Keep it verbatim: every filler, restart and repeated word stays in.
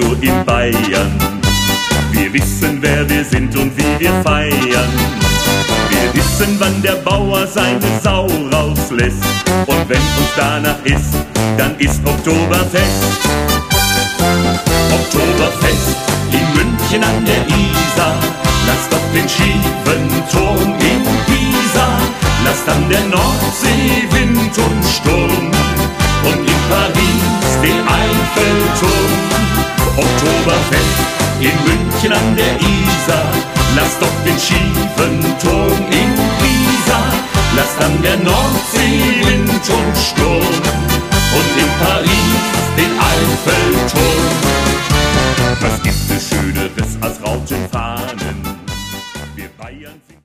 nur in Bayern. Wir wissen, wer wir sind und wie wir feiern. Wir wissen, wann der Bauer seine Sau rauslässt. Und wenn uns danach ist, dann ist Oktoberfest. Oktoberfest in München an der Isar. Lasst doch den schiefen Turm in Pisa. Lasst an der Nordsee Wind und Sturm. Und in Paris den Eiffelturm. Oktoberfest in München an der Isar. Lasst doch den schiefen